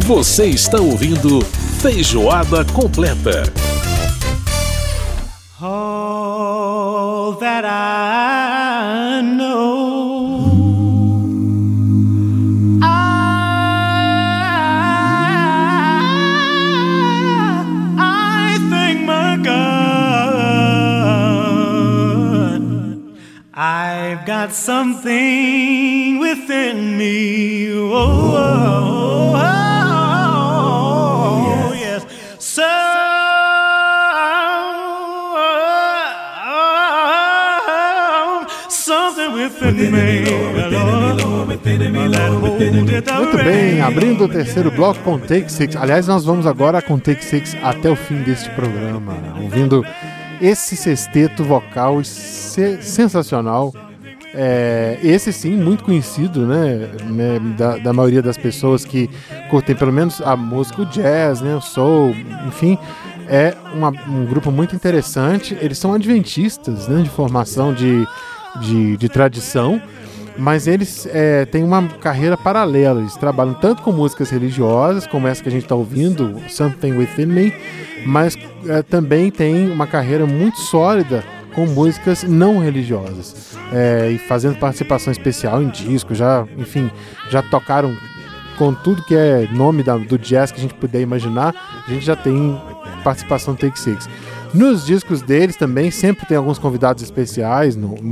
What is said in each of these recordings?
Você está ouvindo Feijoada Completa. All that I know, I thank my God. I've got something within me. Yes. Something within me. Muito bem, abrindo o terceiro bloco com Take Six. Aliás, nós vamos agora com Take Six até o fim deste programa, ouvindo esse sexteto vocal sensacional. Esse sim, muito conhecido, né, da maioria das pessoas que curtem pelo menos a música, o jazz, né, o soul, enfim, é um grupo muito interessante. Eles são adventistas, né, de formação de tradição, mas eles têm uma carreira paralela. Eles trabalham tanto com músicas religiosas, como essa que a gente está ouvindo, Something Within Me, mas também tem uma carreira muito sólida com músicas não religiosas, e fazendo participação especial em discos, já tocaram com tudo que é nome do jazz que a gente puder imaginar. A gente já tem participação no Take Six. Nos discos deles também sempre tem alguns convidados especiais.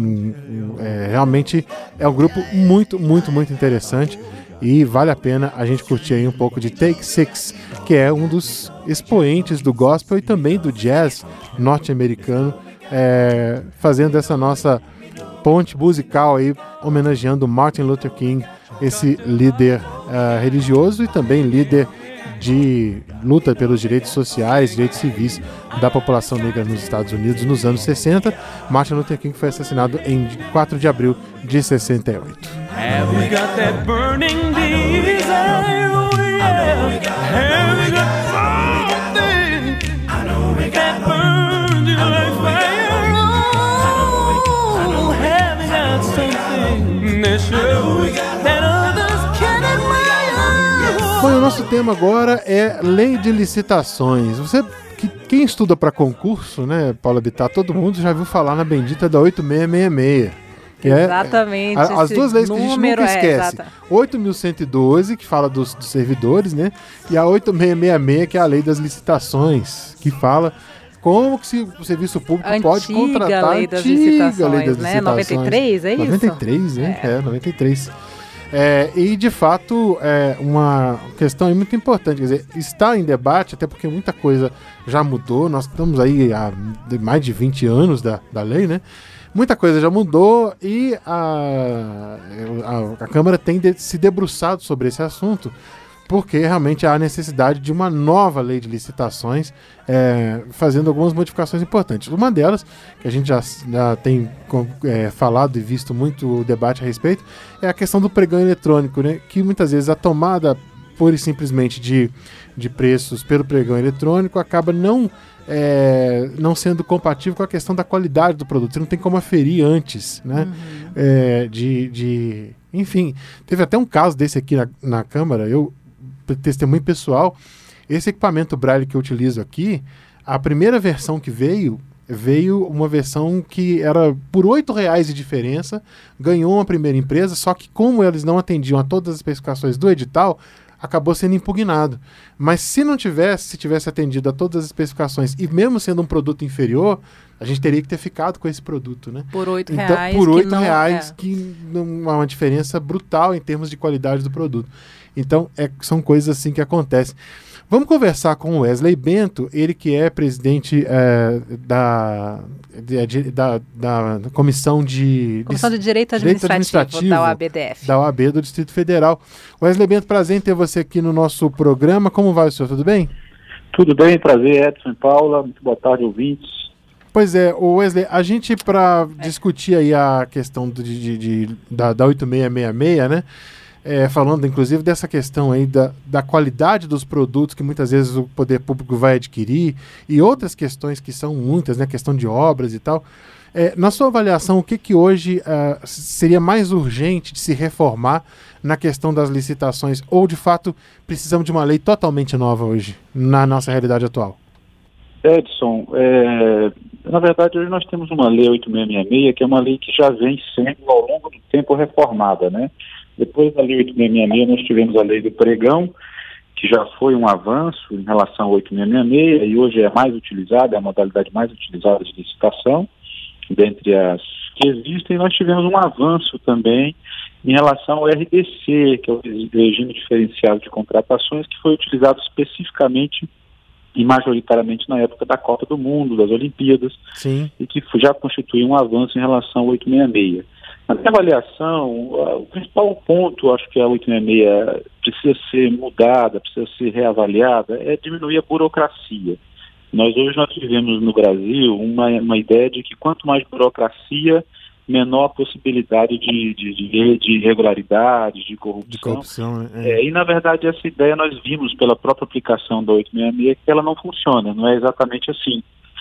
Realmente é um grupo muito, muito, muito interessante e vale a pena a gente curtir aí um pouco de Take Six, que é um dos expoentes do gospel e também do jazz norte-americano, fazendo essa nossa ponte musical aí, homenageando Martin Luther King, esse líder religioso e também líder de luta pelos direitos sociais, direitos civis da população negra nos Estados Unidos nos anos 60. Martin Luther King foi assassinado em 4 de abril de 68. Have we got that burning desire? Oh, yeah. Have we got something that burns you like fire? Oh, have we got something that shows that others can admire? Bom, o nosso tema agora é lei de licitações. Quem estuda para concurso, né, Paula Bittar, todo mundo já viu falar na bendita da 8666. Exatamente. As duas leis que a gente nunca esquece. 8.112, que fala dos servidores, né? E a 8666, que é a lei das licitações, que fala como que o serviço público pode contratar. Lei das licitações, né? 93, é isso? 93, né? 93. E de fato é uma questão muito importante, quer dizer, está em debate, até porque muita coisa já mudou. Nós estamos aí há mais de 20 anos da lei, né? Muita coisa já mudou e a Câmara tem se debruçado sobre esse assunto, porque realmente há necessidade de uma nova lei de licitações, fazendo algumas modificações importantes. Uma delas, que a gente já tem falado e visto muito o debate a respeito, é a questão do pregão eletrônico, né? Que muitas vezes a tomada pura e simplesmente de preços pelo pregão eletrônico acaba não sendo compatível com a questão da qualidade do produto. Você não tem como aferir antes, né? Enfim, teve até um caso desse aqui na Câmara, eu testemunho pessoal. Esse equipamento Braille que eu utilizo aqui, a primeira versão que veio uma versão que era por R$8 de diferença, ganhou uma primeira empresa, só que como eles não atendiam a todas as especificações do edital, acabou sendo impugnado. Mas se tivesse atendido a todas as especificações e mesmo sendo um produto inferior, a gente teria que ter ficado com esse produto, né? Por R$8. Então, por R$8, que não há uma diferença brutal em termos de qualidade do produto. Então, são coisas assim que acontecem. Vamos conversar com o Wesley Bento, ele que é presidente da Comissão de Direito Administrativo da OABDF. Da OAB do Distrito Federal. Wesley Bento, prazer em ter você aqui no nosso programa. Como vai o senhor? Tudo bem? Tudo bem, prazer, Edson e Paula. Muito boa tarde, ouvintes. Pois é, o Wesley, a gente para discutir aí a questão da 8666, né? Falando inclusive dessa questão aí da qualidade dos produtos que muitas vezes o poder público vai adquirir e outras questões que são muitas, né, questão de obras e tal. Na sua avaliação, o que hoje seria mais urgente de se reformar na questão das licitações? Ou, de fato, precisamos de uma lei totalmente nova hoje, na nossa realidade atual? Edson, na verdade, hoje nós temos uma lei 8666, que é uma lei que já vem sendo, ao longo do tempo, reformada, né? Depois da lei 8666, nós tivemos a lei do pregão, que já foi um avanço em relação ao 8666, e hoje é mais utilizada, é a modalidade mais utilizada de licitação, dentre as que existem. Nós tivemos um avanço também em relação ao RDC, que é o regime diferenciado de contratações, que foi utilizado especificamente e majoritariamente na época da Copa do Mundo, das Olimpíadas. Sim. E que já constitui um avanço em relação ao 866. Na minha avaliação, o principal ponto, acho que a 866 precisa ser mudada, precisa ser reavaliada, é diminuir a burocracia. Nós vivemos no Brasil uma ideia de que quanto mais burocracia, menor a possibilidade de irregularidade, de corrupção. Né? E, na verdade, essa ideia nós vimos pela própria aplicação da 866 que ela não funciona, não é exatamente assim.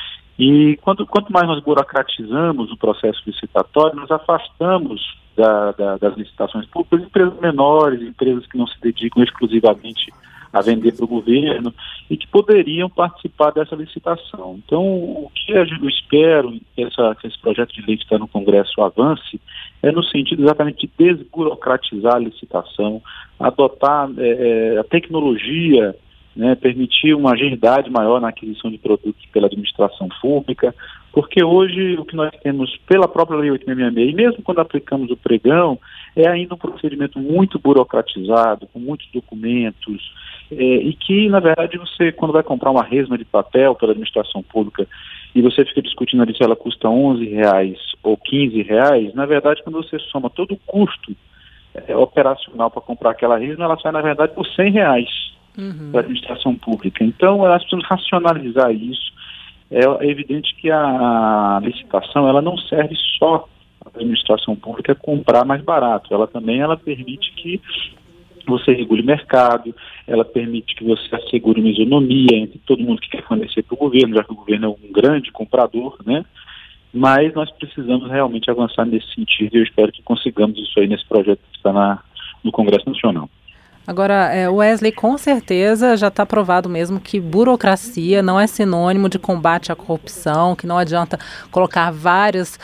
E quanto mais nós burocratizamos o processo licitatório, nós afastamos das licitações públicas empresas menores, empresas que não se dedicam exclusivamente a vender para o governo e que poderiam participar dessa licitação. Então, o que eu espero que esse projeto de lei que está no Congresso avance é no sentido exatamente de desburocratizar a licitação, adotar a tecnologia, né, permitir uma agilidade maior na aquisição de produtos pela administração pública, porque hoje o que nós temos pela própria Lei 866, e mesmo quando aplicamos o pregão, é ainda um procedimento muito burocratizado, com muitos documentos, e que, na verdade, você, quando vai comprar uma resma de papel pela administração pública e você fica discutindo ali se ela custa R$11 ou R$15, na verdade, quando você soma todo o custo operacional para comprar aquela resma, ela sai, na verdade, por R$100 para a administração pública. Então, nós precisamos racionalizar isso. É evidente que a licitação ela não serve só para a administração pública comprar mais barato. Ela permite que você regule o mercado, ela permite que você assegure uma isonomia entre todo mundo que quer fornecer para o governo, já que o governo é um grande comprador, né? Mas nós precisamos realmente avançar nesse sentido e eu espero que consigamos isso aí nesse projeto que está no Congresso Nacional. Agora, Wesley, com certeza já está provado mesmo que burocracia não é sinônimo de combate à corrupção, que não adianta colocar vários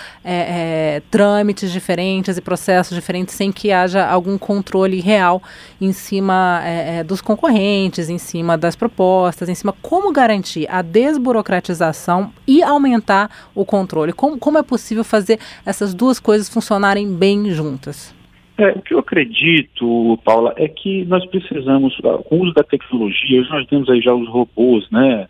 trâmites diferentes e processos diferentes sem que haja algum controle real em cima dos concorrentes, em cima das propostas, em cima como garantir a desburocratização e aumentar o controle. Como é possível fazer essas duas coisas funcionarem bem juntas? O que eu acredito, Paula, é que nós precisamos, com o uso da tecnologia, nós temos aí já os robôs, né,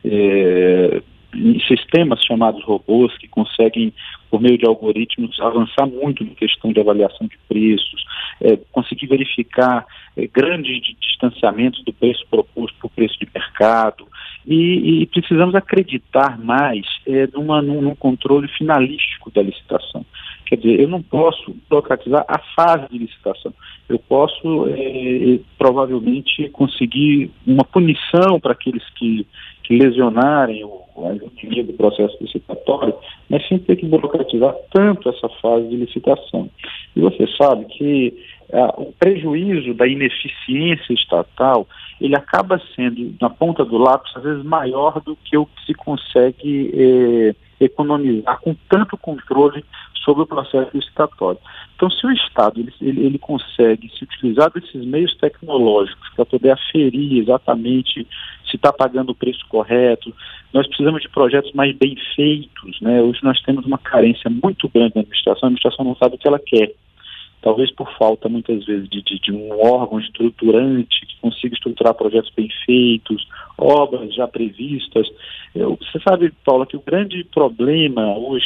sistemas chamados robôs que conseguem, por meio de algoritmos, avançar muito na questão de avaliação de preços, conseguir verificar grandes distanciamentos do preço proposto para o preço de mercado, e precisamos acreditar mais num controle finalístico da licitação. Quer dizer, eu não posso burocratizar a fase de licitação. Eu posso, provavelmente, conseguir uma punição para aqueles que lesionarem a isonomia do processo licitatório, mas sem ter que burocratizar tanto essa fase de licitação. E você sabe que o prejuízo da ineficiência estatal, ele acaba sendo, na ponta do lápis, às vezes maior do que o que se consegue economizar com tanto controle sobre o processo licitatório. Então, se o Estado ele consegue se utilizar desses meios tecnológicos para poder aferir exatamente se está pagando o preço correto, nós precisamos de projetos mais bem feitos, né? Hoje nós temos uma carência muito grande na administração, a administração não sabe o que ela quer. Talvez por falta, muitas vezes, de um órgão estruturante que consiga estruturar projetos bem feitos, obras já previstas. Você sabe, Paula, que o grande problema hoje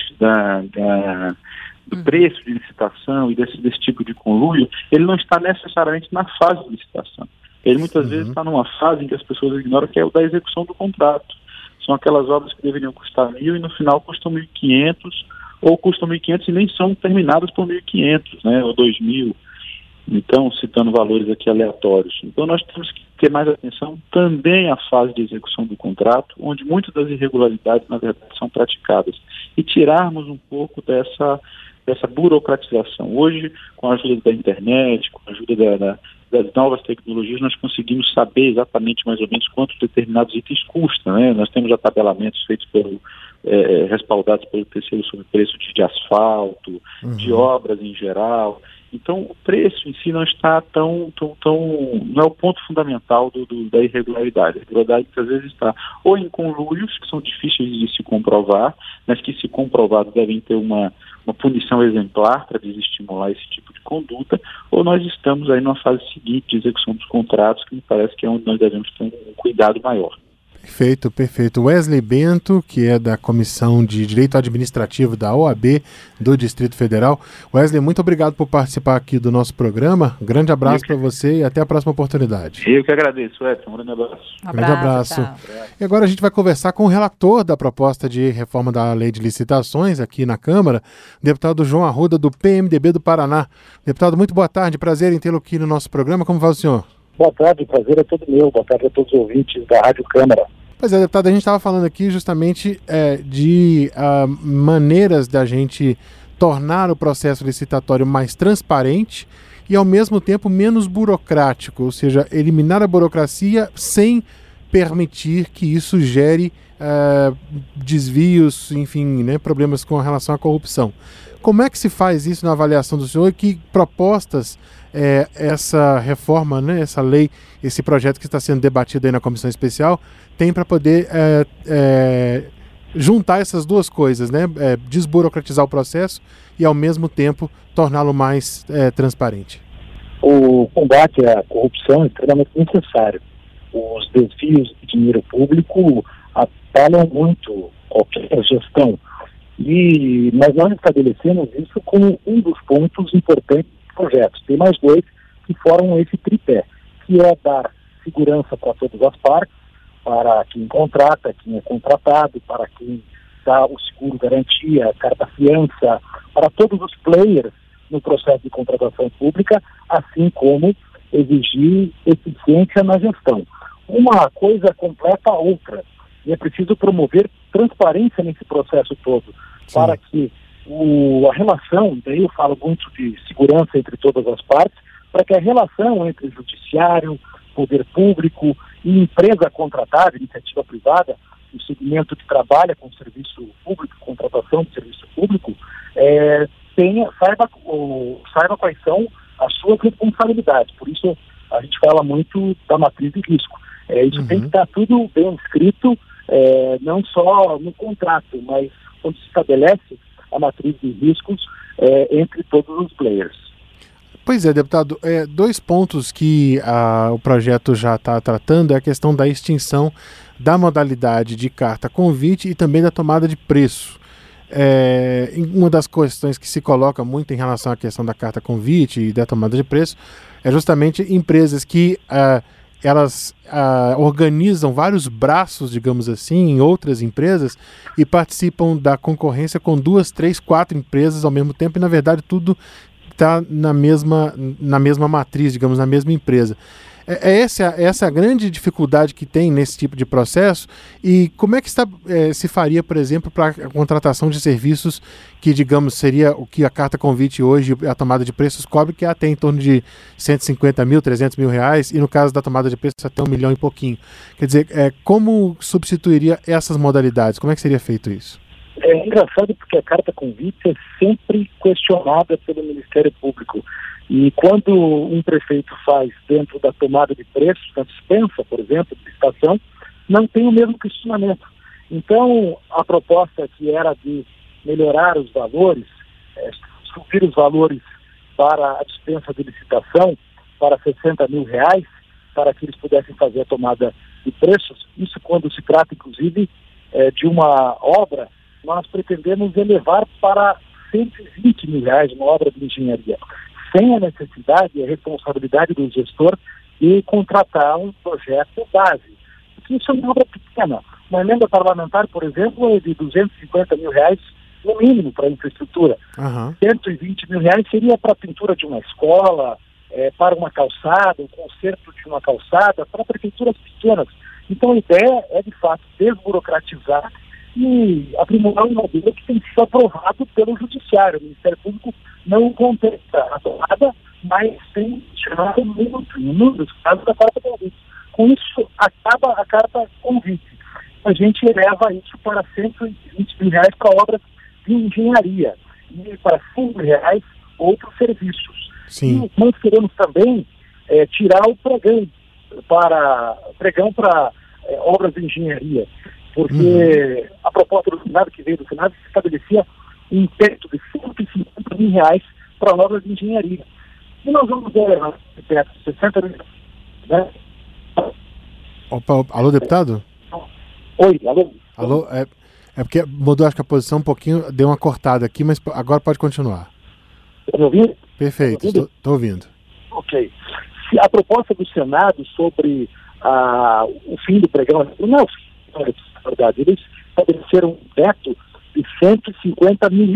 do preço de licitação e desse tipo de conluio, ele não está necessariamente na fase de licitação. Ele muitas vezes está numa fase em que as pessoas ignoram, que é o da execução do contrato. São aquelas obras que deveriam custar 1.000 e no final custam 1.500, ou custam 1.500 e nem são terminadas por 1.500, né, ou 2.000. Então, citando valores aqui aleatórios. Então, nós temos que ter mais atenção também à fase de execução do contrato, onde muitas das irregularidades, na verdade, são praticadas, e tirarmos um pouco dessa burocratização. Hoje, com a ajuda da internet, com a ajuda das novas tecnologias, nós conseguimos saber exatamente mais ou menos quanto determinados itens custam, né? Nós temos já tabelamentos feitos respaldados pelo terceiro sobrepreço de asfalto, de obras em geral. Então, o preço em si não está não é o ponto fundamental da irregularidade. A irregularidade, às vezes, está ou em conluios, que são difíceis de se comprovar, mas que, se comprovados, devem ter uma punição exemplar para desestimular esse tipo de conduta, ou nós estamos aí numa fase seguinte de execução dos contratos, que me parece que é onde nós devemos ter um cuidado maior. Perfeito, perfeito. Wesley Bento, que é da Comissão de Direito Administrativo da OAB do Distrito Federal. Wesley, muito obrigado por participar aqui do nosso programa. Um grande abraço para você e até a próxima oportunidade. Eu que agradeço, Edson. Um grande abraço. Grande abraço. E agora a gente vai conversar com o relator da proposta de reforma da Lei de Licitações aqui na Câmara, o deputado João Arruda, do PMDB do Paraná. Deputado, muito boa tarde. Prazer em tê-lo aqui no nosso programa. Como vai o senhor? Boa tarde, o prazer é todo meu. Boa tarde a todos os ouvintes da Rádio Câmara. Pois é, deputado, a gente estava falando aqui justamente de maneiras da gente tornar o processo licitatório mais transparente e, ao mesmo tempo, menos burocrático, ou seja, eliminar a burocracia sem permitir que isso gere desvios, enfim, né, problemas com relação à corrupção. Como é que se faz isso na avaliação do senhor e que propostas essa reforma, né, essa lei, esse projeto que está sendo debatido aí na Comissão Especial tem para poder juntar essas duas coisas, né, desburocratizar o processo e, ao mesmo tempo, torná-lo mais transparente? O combate à corrupção é extremamente necessário. Os desvios de dinheiro público abalam muito qualquer gestão. E nós estabelecemos isso como um dos pontos importantes dos projetos. Tem mais dois que formam esse tripé, que é dar segurança para todas as partes, para quem contrata, quem é contratado, para quem dá o seguro garantia, carta fiança, para todos os players no processo de contratação pública, assim como exigir eficiência na gestão. Uma coisa completa a outra. E é preciso promover transparência nesse processo todo, sim, para que a relação, daí eu falo muito de segurança entre todas as partes, para que a relação entre judiciário, poder público e empresa contratada, iniciativa privada, o segmento que trabalha com serviço público, contratação de serviço público, saiba quais são as suas responsabilidades. Por isso a gente fala muito da matriz de risco. Isso tem que estar tudo bem escrito, não só no contrato, mas quando se estabelece a matriz de riscos entre todos os players. Pois é, deputado, dois pontos que o projeto já está tratando é a questão da extinção da modalidade de carta convite e também da tomada de preço. Uma das questões que se coloca muito em relação à questão da carta convite e da tomada de preço é justamente empresas que elas organizam vários braços, digamos assim, em outras empresas e participam da concorrência com 2, 3, 4 empresas ao mesmo tempo e, na verdade, tudo está na mesma matriz, digamos, na mesma empresa. Essa a grande dificuldade que tem nesse tipo de processo. E como é que se faria, por exemplo, para a contratação de serviços que, digamos, seria o que a carta convite hoje, a tomada de preços cobre, que é até em torno de 150 mil, 300 mil reais, e no caso da tomada de preços até 1 milhão e pouquinho. Quer dizer, como substituiria essas modalidades? Como é que seria feito isso? É engraçado porque a carta convite é sempre questionada pelo Ministério Público. E quando um prefeito faz dentro da tomada de preços, na dispensa, por exemplo, de licitação, não tem o mesmo questionamento. Então, a proposta que era de melhorar os valores, subir os valores para a dispensa de licitação para 60 mil reais, para que eles pudessem fazer a tomada de preços, isso quando se trata, inclusive, de uma obra, nós pretendemos elevar para 120 mil reais uma obra de engenharia, sem a necessidade e a responsabilidade do gestor de contratar um projeto base. Porque isso é uma obra pequena. Uma emenda parlamentar, por exemplo, é de 250 mil reais no mínimo para a infraestrutura. 120 mil reais seria para a pintura de uma escola, para uma calçada, o conserto de uma calçada para prefeituras pequenas. Então a ideia é, de fato, desburocratizar e aprimorar um modelo que tem sido aprovado pelo Judiciário. O Ministério Público não contesta a tomada, mas tem tirado números dos casos da carta convite. Com isso, acaba a carta convite. A gente eleva isso para R$120 mil para obras de engenharia e para R$100 outros serviços. Sim. E nós queremos também tirar o pregão para obras de engenharia, porque a proposta do Senado, que veio do Senado, estabelecia um teto de R$150 mil para obras de engenharia. E nós vamos elevar esse teto de 60 mil, né? Opa, alô, deputado? Oi, alô? Alô, é porque mudou, acho que a posição um pouquinho, deu uma cortada aqui, mas agora pode continuar. Está me ouvindo? Perfeito, estou ouvindo. Ok. Se a proposta do Senado sobre o fim do pregão, não é o fim, na verdade, eles estabeleceram um teto de R$150 mil.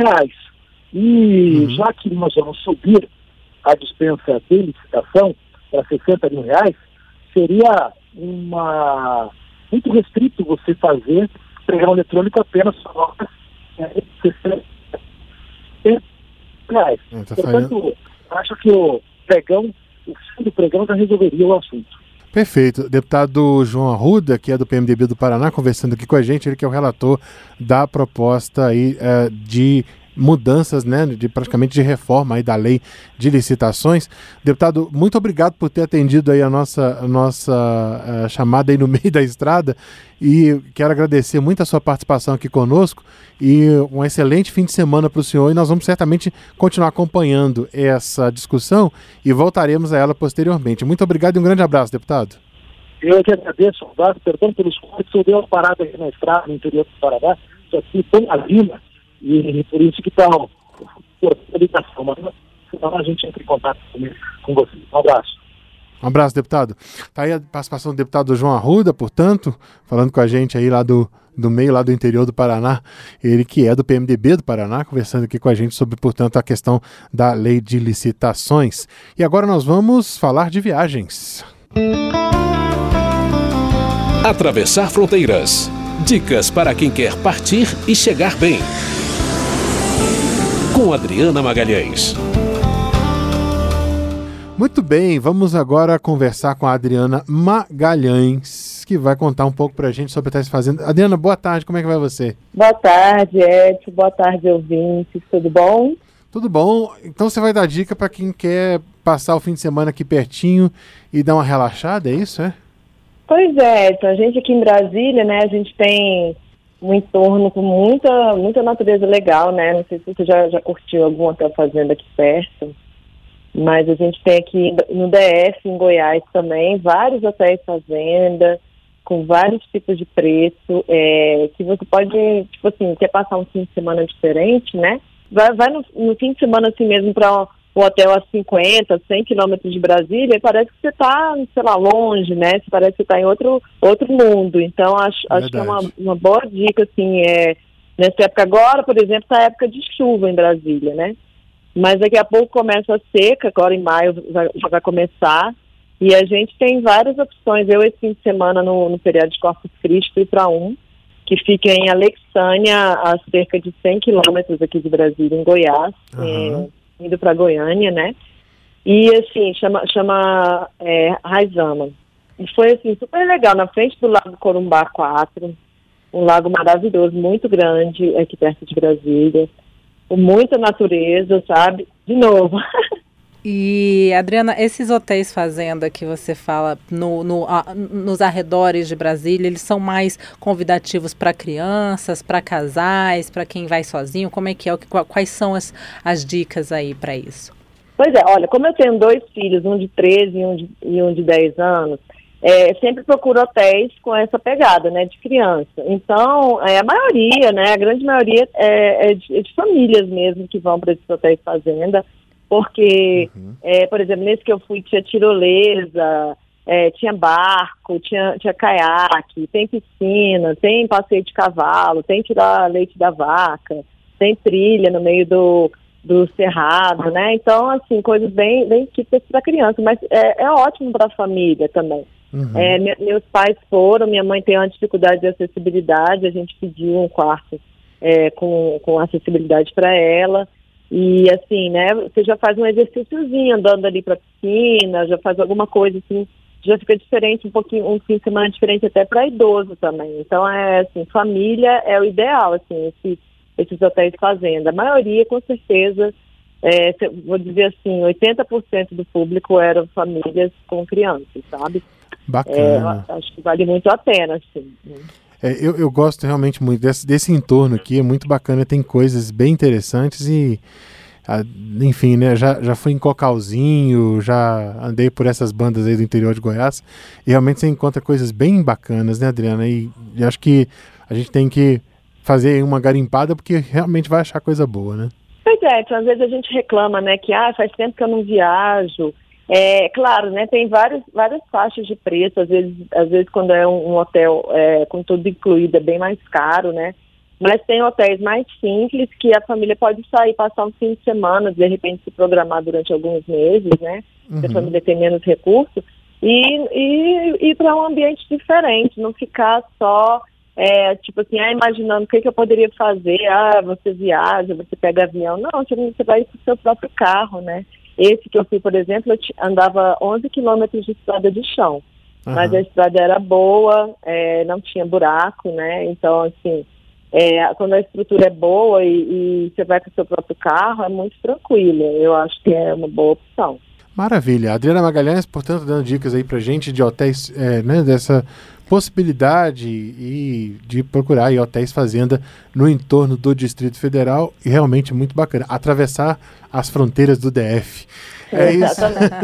E já que nós vamos subir a dispensa de licitação para R$60 mil, seria muito restrito você fazer pregão eletrônico apenas para R$60 mil. Portanto, acho que o fim do pregão já resolveria o assunto. Perfeito. Deputado João Arruda, que é do PMDB do Paraná, conversando aqui com a gente, ele que é o relator da proposta aí, de mudanças, né, praticamente de reforma aí da lei de licitações. Deputado, muito obrigado por ter atendido aí a nossa chamada aí no meio da estrada, e quero agradecer muito a sua participação aqui conosco e um excelente fim de semana para o senhor, e nós vamos certamente continuar acompanhando essa discussão e voltaremos a ela posteriormente. Muito obrigado e um grande abraço, deputado. Eu que agradeço, perdão pelos cortes, eu dei uma parada aqui na estrada no interior do Paraná, só que foi uma lima, e por isso que está a ligação, mas senão a gente entra em contato com vocês. Um abraço. Um abraço, deputado. Está aí a participação do deputado João Arruda, portanto, falando com a gente aí lá do meio, lá do interior do Paraná, ele que é do PMDB do Paraná, conversando aqui com a gente sobre, portanto, a questão da lei de licitações. E agora nós vamos falar de viagens. Atravessar fronteiras. Dicas para quem quer partir e chegar bem. Com Adriana Magalhães. Muito bem, vamos agora conversar com a Adriana Magalhães, que vai contar um pouco pra gente sobre o que está se fazendo. Adriana, boa tarde, como é que vai você? Boa tarde, Edson, boa tarde, ouvintes, tudo bom? Tudo bom, então você vai dar dica para quem quer passar o fim de semana aqui pertinho e dar uma relaxada, é isso, é? Pois é, então a gente aqui em Brasília, né, a gente tem um entorno com muita natureza legal, né, não sei se você já curtiu algum hotel fazenda aqui perto, mas a gente tem aqui no DF, em Goiás também, vários hotéis fazenda, com vários tipos de preço, que você pode, tipo assim, quer passar um fim de semana diferente, né, vai no fim de semana assim mesmo para um hotel a 50, 100 quilômetros de Brasília, e parece que você está, sei lá, longe, né? Parece que você está em outro mundo. Então, acho que é uma boa dica, assim, nessa época agora, por exemplo, está a época de chuva em Brasília, né? Mas daqui a pouco começa a seca, agora em maio já vai começar, e a gente tem várias opções. Eu, esse fim de semana, no feriado de Corpus Christi, fui para que fica em Alexânia, a cerca de 100 quilômetros aqui de Brasília, em Goiás, indo para Goiânia, né? E assim, chama Raizama. E foi assim, super legal, na frente do Lago Corumbá 4, um lago maravilhoso, muito grande, aqui perto de Brasília, com muita natureza, sabe? De novo. E, Adriana, esses hotéis fazenda que você fala nos arredores de Brasília, eles são mais convidativos para crianças, para casais, para quem vai sozinho? Como é que é? Quais são as dicas aí para isso? Pois é, olha, como eu tenho 2 filhos, um de 13 e um de 10 anos, sempre procuro hotéis com essa pegada, né, de criança. Então, a maioria, né, a grande maioria é de famílias mesmo que vão para esses hotéis fazenda, porque, por exemplo, nesse que eu fui tinha tirolesa, tinha barco, tinha caiaque, tem piscina, tem passeio de cavalo, tem tirar leite da vaca, tem trilha no meio do do Cerrado, né? Então, assim, coisas bem típicas para criança, mas é ótimo para a família também. Uhum. Meus pais foram, minha mãe tem uma dificuldade de acessibilidade, a gente pediu um quarto com acessibilidade para ela. E assim, né, você já faz um exercíciozinho andando ali para a piscina, já faz alguma coisa assim, já fica diferente um pouquinho, um fim de semana diferente até para idoso também. Então, assim, família é o ideal, assim, esses hotéis fazenda. A maioria, com certeza, vou dizer assim, 80% do público eram famílias com crianças, sabe? Bacana. Acho que vale muito a pena, assim. Eu gosto realmente muito desse entorno aqui, é muito bacana, tem coisas bem interessantes e, enfim, né, já fui em Cocalzinho, já andei por essas bandas aí do interior de Goiás e realmente você encontra coisas bem bacanas, né, Adriana? E acho que a gente tem que fazer uma garimpada porque realmente vai achar coisa boa, né? Pois então, às vezes a gente reclama, né, que faz tempo que eu não viajo. Claro, né, tem várias faixas de preço, às vezes quando é um hotel com tudo incluído é bem mais caro, né, mas tem hotéis mais simples que a família pode sair, passar um fim de semana, de repente se programar durante alguns meses, né, se a família tem menos recursos, e ir para um ambiente diferente, não ficar só, tipo assim, imaginando o que eu poderia fazer, você viaja, você pega avião, não, você vai com o seu próprio carro, né. Esse que eu fui, por exemplo, eu andava 11 quilômetros de estrada de chão, mas a estrada era boa, não tinha buraco, né, então, assim, quando a estrutura é boa e você vai com o seu próprio carro, é muito tranquilo, eu acho que é uma boa opção. Maravilha. Adriana Magalhães, portanto, dando dicas aí pra gente de hotéis, né, dessa possibilidade e de procurar aí hotéis fazenda no entorno do Distrito Federal e realmente muito bacana. Atravessar as fronteiras do DF. É isso.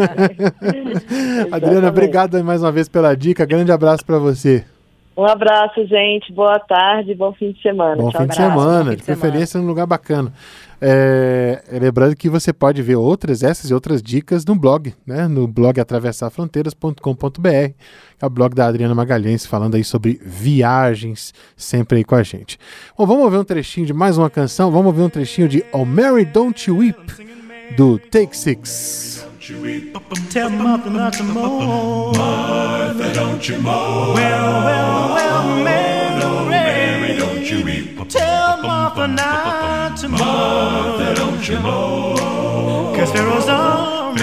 Adriana, obrigado mais uma vez pela dica. Grande abraço para você. Um abraço, gente. Boa tarde, bom fim de semana. Bom fim de semana, de preferência num lugar bacana. Lembrando que você pode ver essas e outras dicas no blog, né? No blog atravessarfronteiras.com.br, que é o blog da Adriana Magalhães, falando aí sobre viagens, sempre aí com a gente. Bom, vamos ouvir um trechinho de mais uma canção, vamos ouvir um trechinho de Oh Mary Don't You Weep, do Take Six. Tell Martha not to mourn. Martha, don't you mourn. Well, Mary, don't you weep. Tell Martha not to mourn. Martha, don't you mourn. 'Cause Pharaoh's army.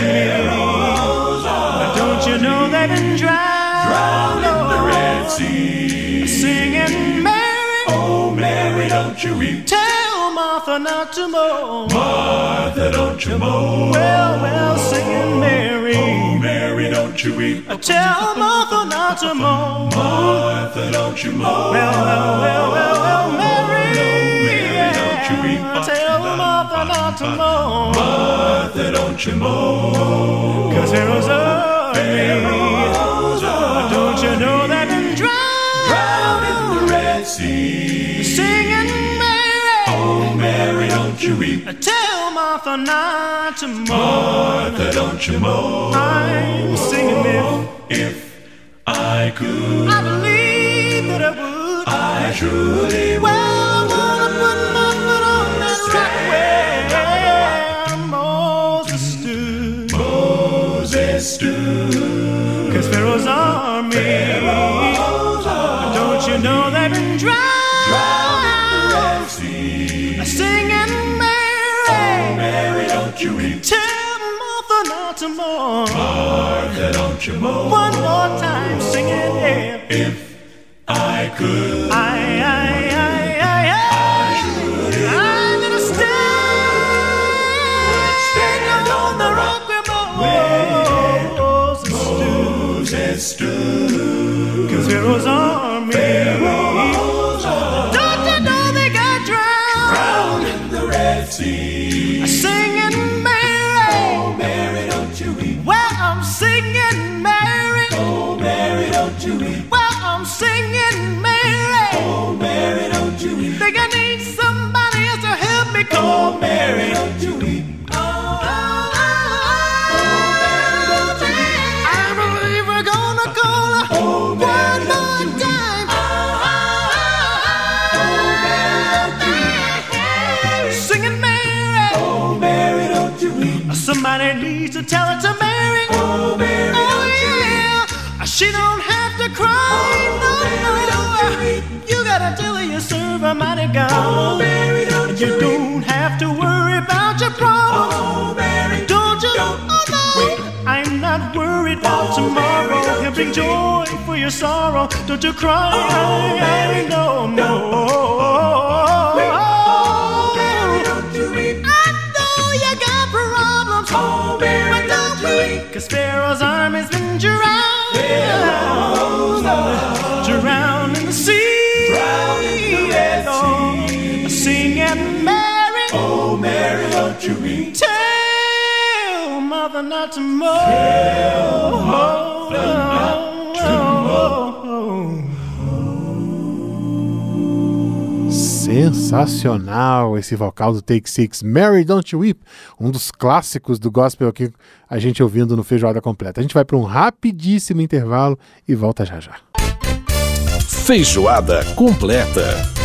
Don't you know they've been drowned in the Red Sea? Singing Mary, oh Mary, don't you weep. Tell Martha not to mourn. Martha, don't you mourn. Well, singing Mary, oh Mary, don't you weep. Tell Martha not to mourn. Martha, don't you mourn. Well, Mary, don't you weep. Tell Martha not to mourn. Martha, don't you mourn. 'Cause Pharaoh's army, don't you know they've been drowned in the Red Sea? Singing Mary, oh Mary, don't you weep. Tell Martha not to mourn. Martha, don't you mourn. I'm singing if I could. I believe that I would. I truly would. Well, I wanna put my foot on that rock where Moses stood. 'Cause Pharaoh's army, don't you know they've been drowned in the Red Sea? Singing Mary, oh Mary, don't you weep. Tell Martha not to mourn. Martha, don't you mourn. One more time, singing if I could. I'm gonna stand on the rock where Moses stood. 'Cause Pharaoh's army, don't you know they got drowned in the Red Sea? Singing Mary, oh Mary, don't you weep. Well, I'm singing Mary, oh Mary, don't you weep. Well, I'm singing Mary, oh Mary, don't you weep. Think I need somebody else to help me. Come on, Mary, don't you weep. I believe we're gonna call her one more time. so tell her to Mary. Oh, Mary, she don't have to cry. You gotta tell her you serve a mighty God. Oh, Mary, you don't have to worry about your problems. Oh, Mary, don't you? I'm not worried about tomorrow. He'll bring joy for your sorrow. Don't you cry, no, no. I know you got problems, but don't weep, 'cause Pharaoh's army's been drowned in the sea. Sing and Mary, oh Mary, don't you weep. Tell mother not to Sensacional esse vocal do Take Six, Mary Don't You Weep, um dos clássicos do gospel aqui, a gente ouvindo no Feijoada Completa. A gente vai para um rapidíssimo intervalo e volta já já. Feijoada Completa.